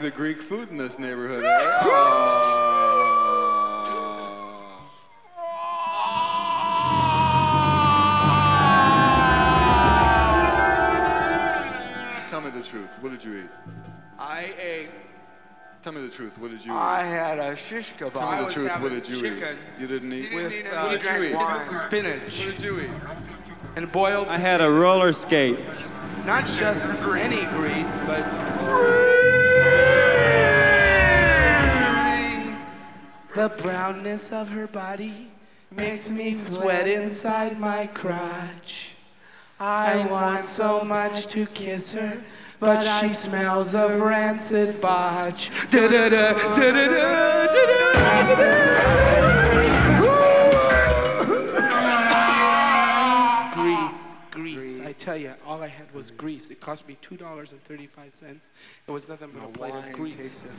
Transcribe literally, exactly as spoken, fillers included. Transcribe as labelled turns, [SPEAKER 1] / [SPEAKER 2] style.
[SPEAKER 1] the Greek food in this neighborhood, eh? Oh. Tell me the truth. What did you eat?
[SPEAKER 2] I ate.
[SPEAKER 1] Tell me the truth. What did you eat?
[SPEAKER 2] I had a shish kebab.
[SPEAKER 1] Tell me
[SPEAKER 2] I
[SPEAKER 1] the
[SPEAKER 2] was
[SPEAKER 1] truth.
[SPEAKER 2] having
[SPEAKER 1] What did you
[SPEAKER 2] chicken
[SPEAKER 1] eat? You didn't eat.
[SPEAKER 2] with
[SPEAKER 1] What
[SPEAKER 2] uh,
[SPEAKER 1] did you eat?
[SPEAKER 2] wine. spinach.
[SPEAKER 1] What did you eat?
[SPEAKER 2] And boiled.
[SPEAKER 3] I had a roller skate.
[SPEAKER 2] Not just any grease, but the brownness of her body makes me sweat inside my crotch. I want so much to kiss her, but she smells of rancid botch. Da-da-da, da-da-da, da-da-da. Grease, grease. I tell you, all I had was grease. It cost me two dollars and thirty-five cents. It was nothing but a plate of grease.